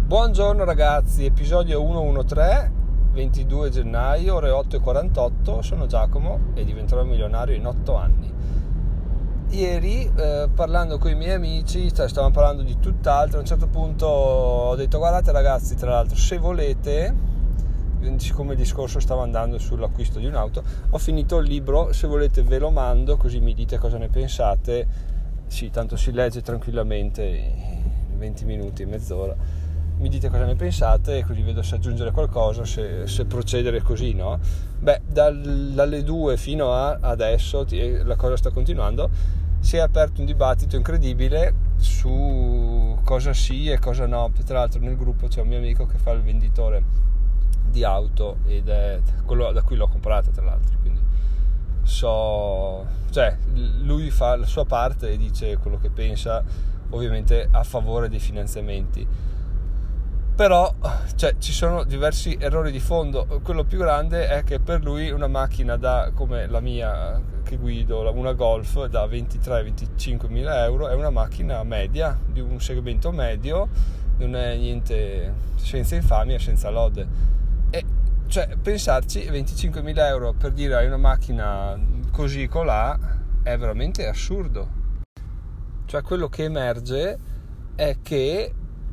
Buongiorno ragazzi, episodio 113, 22 gennaio, ore 8:48, sono Giacomo e diventerò milionario in 8 anni. Ieri parlando con i miei amici, stavamo parlando di tutt'altro, a un certo punto ho detto guardate ragazzi, tra l'altro se volete, siccome il discorso stava andando sull'acquisto di un'auto, ho finito il libro, se volete ve lo mando così mi dite cosa ne pensate, sì, tanto si legge tranquillamente in 20 minuti, mezz'ora. Mi dite cosa ne pensate e così vedo se aggiungere qualcosa, se procedere così, no? Beh, dalle 2 fino a adesso la cosa sta continuando, si è aperto un dibattito incredibile su cosa sì e cosa no. Tra l'altro nel gruppo c'è un mio amico che fa il venditore di auto ed è quello da cui l'ho comprata, tra l'altro, quindi lui fa la sua parte e dice quello che pensa, ovviamente a favore dei finanziamenti. Però ci sono diversi errori di fondo. Quello più grande è che per lui una macchina come la mia che guido, una Golf da 23-25 mila euro, è una macchina media, di un segmento medio, non è niente, senza infamia, senza lode. E pensarci, 25 mila euro per dire hai una macchina così colà è veramente assurdo. Quello che emerge è che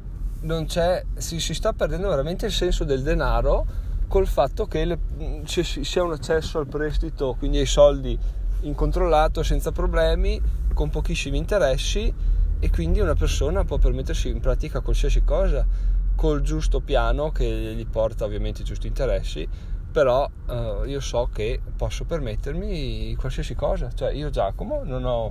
si sta perdendo veramente il senso del denaro col fatto che ci sia un accesso al prestito, quindi ai soldi incontrollato, senza problemi, con pochissimi interessi, e quindi una persona può permettersi in pratica qualsiasi cosa col giusto piano che gli porta ovviamente i giusti interessi. Però io so che posso permettermi qualsiasi cosa, io Giacomo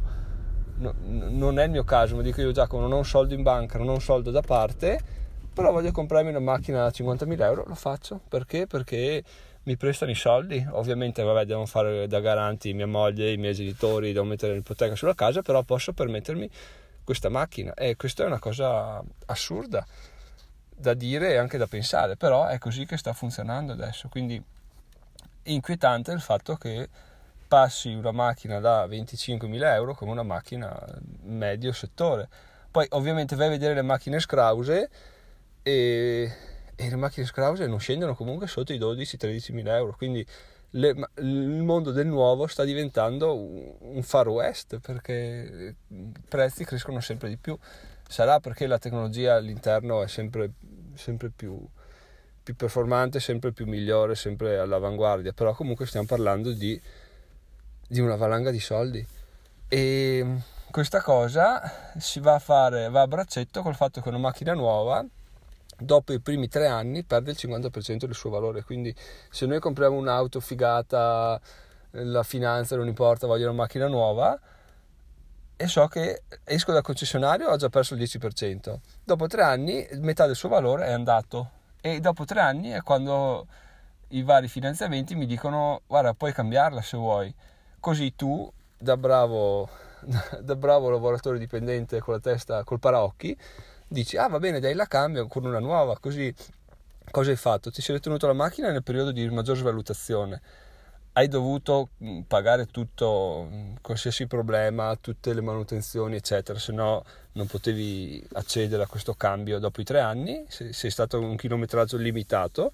non è il mio caso, ma dico io Giacomo non ho un soldo in banca, non ho un soldo da parte, però voglio comprarmi una macchina da 50.000 euro, lo faccio. Perché? Perché mi prestano i soldi, ovviamente devono fare da garanti mia moglie, i miei genitori, devo mettere l'ipoteca sulla casa, però posso permettermi questa macchina, e questa è una cosa assurda da dire e anche da pensare, però è così che sta funzionando adesso. Quindi inquietante il fatto che passi una macchina da 25.000 euro come una macchina medio settore. Poi ovviamente vai a vedere le macchine scrause e le macchine scrause non scendono comunque sotto i 12-13.000 euro, quindi il mondo del nuovo sta diventando un far west, perché i prezzi crescono sempre di più. Sarà perché la tecnologia all'interno è sempre più performante, sempre più migliore, sempre all'avanguardia, però comunque stiamo parlando di una valanga di soldi, e questa cosa si va a braccetto col fatto che una macchina nuova dopo i primi 3 anni perde il 50% del suo valore. Quindi se noi compriamo un'auto figata, la finanza non importa, voglio una macchina nuova, e so che esco dal concessionario, ho già perso il 10%, dopo 3 anni metà del suo valore è andato, e dopo 3 anni è quando i vari finanziamenti mi dicono guarda, puoi cambiarla se vuoi. Così tu, da bravo lavoratore dipendente con la testa col paraocchi, dici va bene, dai, la cambio con una nuova. Così cosa hai fatto? Ti sei tenuto la macchina nel periodo di maggior svalutazione, hai dovuto pagare tutto, qualsiasi problema, tutte le manutenzioni eccetera, se no non potevi accedere a questo cambio dopo i 3 anni, sei stato un chilometraggio limitato,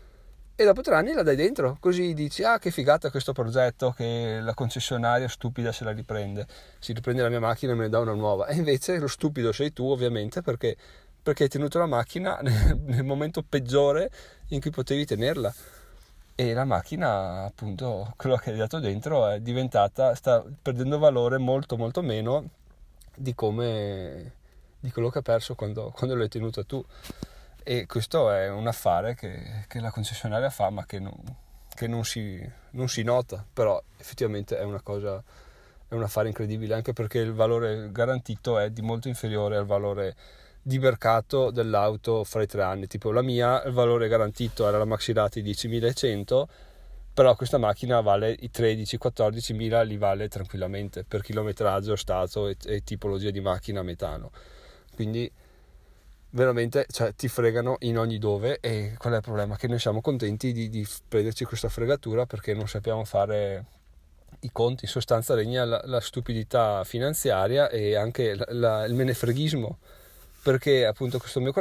e dopo 3 anni la dai dentro, così dici che figata questo progetto, che la concessionaria stupida se la riprende, si riprende la mia macchina e me ne dà una nuova. E invece lo stupido sei tu, ovviamente, perché hai tenuto la macchina nel momento peggiore in cui potevi tenerla, e la macchina, appunto, quello che hai dato dentro è diventata, sta perdendo valore molto molto meno di quello che ha perso quando l'hai tenuta tu. E questo è un affare che la concessionaria fa, ma che non si nota, però effettivamente è un affare incredibile, anche perché il valore garantito è di molto inferiore al valore di mercato dell'auto fra i 3 anni. Tipo la mia, il valore garantito era la Maxirati 10.100, però questa macchina vale i 13-14 mila, li vale tranquillamente per chilometraggio, stato e tipologia di macchina a metano. Quindi veramente ti fregano in ogni dove, e qual è il problema? Che noi siamo contenti di prenderci questa fregatura perché non sappiamo fare i conti. In sostanza regna la stupidità finanziaria e anche il menefreghismo, perché appunto questo il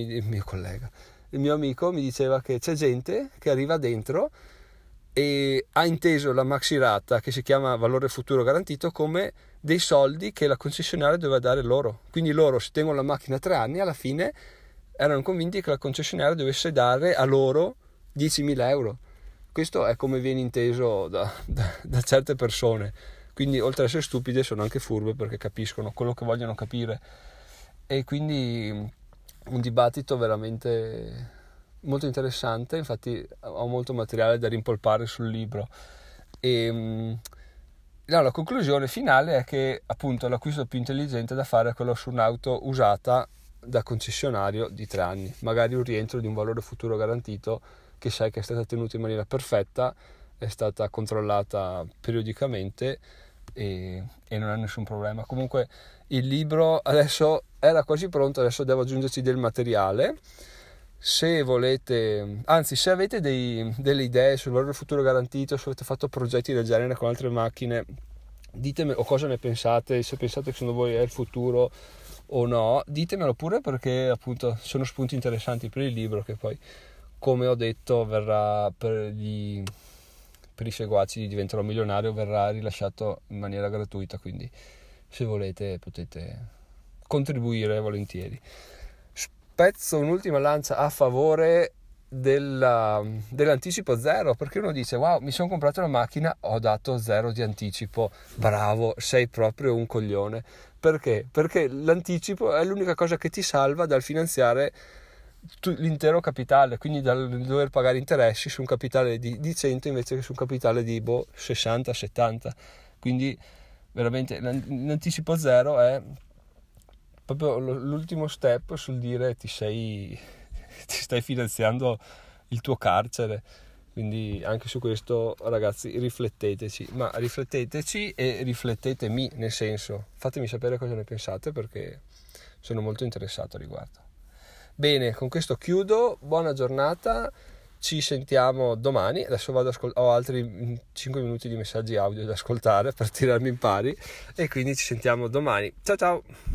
mio amico mi diceva che c'è gente che arriva dentro e ha inteso la maxirata, che si chiama valore futuro garantito, come dei soldi che la concessionaria doveva dare loro. Quindi loro si tengono la macchina 3 anni, alla fine erano convinti che la concessionaria dovesse dare a loro 10.000 euro. Questo è come viene inteso da certe persone. Quindi oltre ad essere stupide sono anche furbe, perché capiscono quello che vogliono capire. E quindi un dibattito veramente molto interessante. Infatti ho molto materiale da rimpolpare sul libro. E la conclusione finale è che appunto l'acquisto più intelligente da fare è quello su un'auto usata da concessionario di 3 anni, magari un rientro di un valore futuro garantito che sai che è stata tenuta in maniera perfetta, è stata controllata periodicamente e non ha nessun problema. Comunque il libro adesso era quasi pronto, adesso devo aggiungerci del materiale. Se volete, anzi, se avete delle idee sul valore futuro garantito, se avete fatto progetti del genere con altre macchine, ditemi o cosa ne pensate, se pensate che secondo voi è il futuro o no, ditemelo pure, perché appunto sono spunti interessanti per il libro, che poi, come ho detto, verrà per i seguaci Diventerò Milionario, verrà rilasciato in maniera gratuita, quindi se volete potete contribuire volentieri. Spezzo un'ultima lancia a favore dell'anticipo zero, perché uno dice: wow, mi sono comprato una macchina, ho dato 0 di anticipo, bravo, sei proprio un coglione. Perché? Perché l'anticipo è l'unica cosa che ti salva dal finanziare l'intero capitale, quindi dal dover pagare interessi su un capitale di 100 invece che su un capitale di 60-70. Quindi veramente l'anticipo zero è proprio l'ultimo step sul dire ti stai finanziando il tuo carcere. Quindi anche su questo, ragazzi, rifletteteci e riflettetemi, nel senso, fatemi sapere cosa ne pensate, perché sono molto interessato a riguardo. Bene, con questo chiudo, buona giornata, ci sentiamo domani. Adesso ho altri 5 minuti di messaggi audio da ascoltare per tirarmi in pari, e quindi ci sentiamo domani. Ciao ciao!